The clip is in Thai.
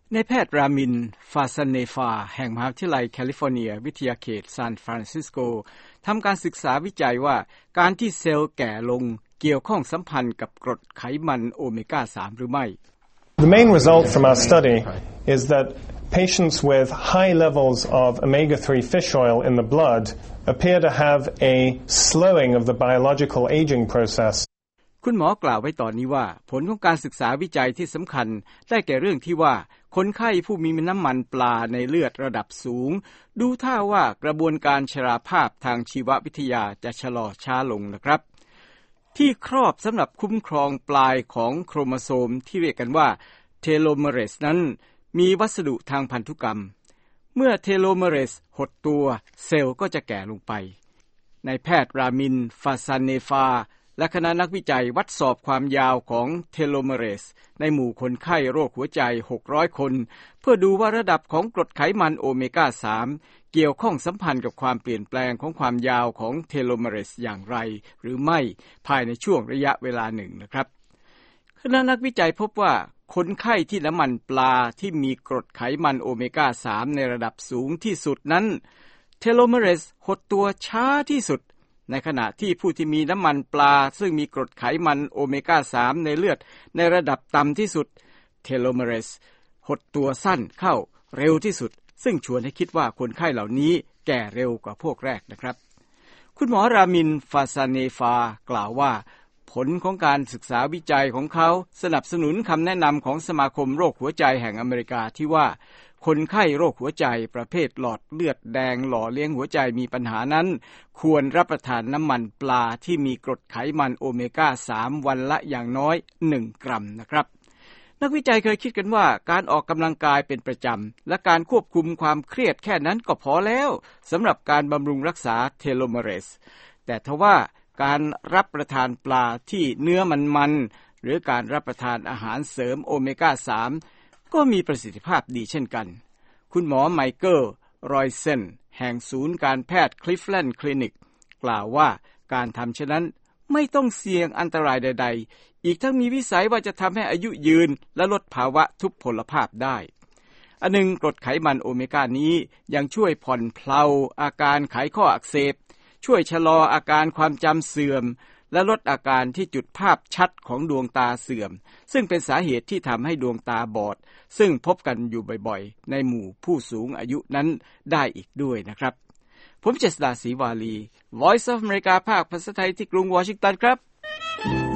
นายแพทย์รามิน ฟาซาเนฟาแห่งมหาวิทยาลัยแคลิฟอร์เนียวิทยาเขตซานฟรานซิสโกทำการศึกษาวิจัยว่าการที่เซลล์แก่ลงเกี่ยวข้องสัมพันธ์กับกรดไขมันโอเมก้า 3 หรือไม่ The main result from our study is that patients with high levels of omega-3 fish oil in the blood appear to have a slowing of the biological aging process. คุณหมอกล่าวไว้ตอนนี้ว่าผลของการศึกษาวิจัยที่สำคัญได้แก่เรื่องที่ว่าคนไข้ผู้มีน้ำมันปลาในเลือดระดับสูงดูท่าว่ากระบวนการชราภาพทางชีววิทยาจะชะลอช้าลงนะครับที่ครอบสำหรับคุ้มครองปลายของโครโมโซมที่เรียกกันว่าเทโลเมเรสนั้นมีวัสดุทางพันธุกรรมเมื่อเทโลเมเรสหดตัวเซลล์ก็จะแก่ลงไปนายแพทย์รามิน ฟาซาเนฟาและคณะนักวิจัยวัดสอบความยาวของเทโลเมเรสในหมู่คนไข้โรคหัวใจ600คนเพื่อดูว่าระดับของกรดไขมันโอเมก้า 3 เกี่ยวข้องสัมพันธ์กับความเปลี่ยนแปลงของความยาวของเทโลเมเรสอย่างไรหรือไม่ภายในช่วงระยะเวลาหนึ่งนะครับคณะนักวิจัยพบว่าคนไข้ที่น้ำมันปลาที่มีกรดไขมันโอเมก้า 3 ในระดับสูงที่สุดนั้นเทโลเมเรสหดตัวช้าที่สุดในขณะที่ผู้ที่มีน้ำมันปลาซึ่งมีกรดไขมันโอเมก้า 3 ในเลือดในระดับต่ำที่สุดเทโลเมเรสหดตัวสั้นเข้าเร็วที่สุดซึ่งชวนให้คิดว่าคนไข้เหล่านี้แก่เร็วกว่าพวกแรกนะครับคุณหมอรามิน ฟาซาเนฟากล่าวว่าผลของการศึกษาวิจัยของเขาสนับสนุนคำแนะนำของสมาคมโรคหัวใจแห่งอเมริกาที่ว่าคนไข้โรคหัวใจประเภทหลอดเลือดแดงหล่อเลี้ยงหัวใจมีปัญหานั้นควรรับประทานน้ำมันปลาที่มีกรดไขมันโอเมก้า 3 วันละอย่างน้อย1 กรัมนะครับนักวิจัยเคยคิดกันว่าการออกกำลังกายเป็นประจำและการควบคุมความเครียดแค่นั้นก็พอแล้วสำหรับการบำรุงรักษาเทโลเมเรสแต่ทว่าการรับประทานปลาที่เนื้อมันหรือการรับประทานอาหารเสริมโอเมก้า 3 ก็มีประสิทธิภาพดีเช่นกันคุณหมอไมเคิล รอยเซนแห่งศูนย์การแพทย์คลิฟแลนด์คลินิกกล่าวว่าการทำเช่นนั้นไม่ต้องเสี่ยงอันตรายใดๆอีกทั้งมีวิสัยว่าจะทำให้อายุยืนและลดภาวะทุพพลภาพได้อันหนึ่งกรดไขมันโอเมก้านี้ยังช่วยผ่อนเพลาอาการไขข้ออักเสบช่วยชะลออาการความจำเสื่อมและลดอาการที่จุดภาพชัดของดวงตาเสื่อมซึ่งเป็นสาเหตุที่ทำให้ดวงตาบอดซึ่งพบกันอยู่บ่อยๆในหมู่ผู้สูงอายุนั้นได้อีกด้วยนะครับผมเจษฎาศรีวาลี Voice of America ภาคภาษาไทยที่กรุงวอชิงตันครับ